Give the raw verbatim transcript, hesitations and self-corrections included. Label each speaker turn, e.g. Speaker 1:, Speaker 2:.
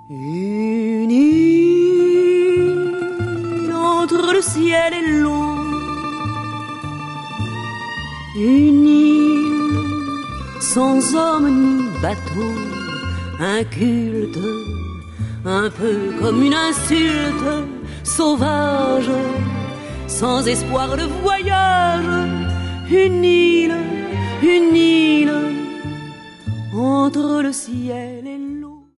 Speaker 1: Une île entre le ciel et l'eau, une île sans homme ni bateau, inculte, un peu comme une insulte, sauvage, sans espoir de voyage, une île, une île entre le ciel et l'eau.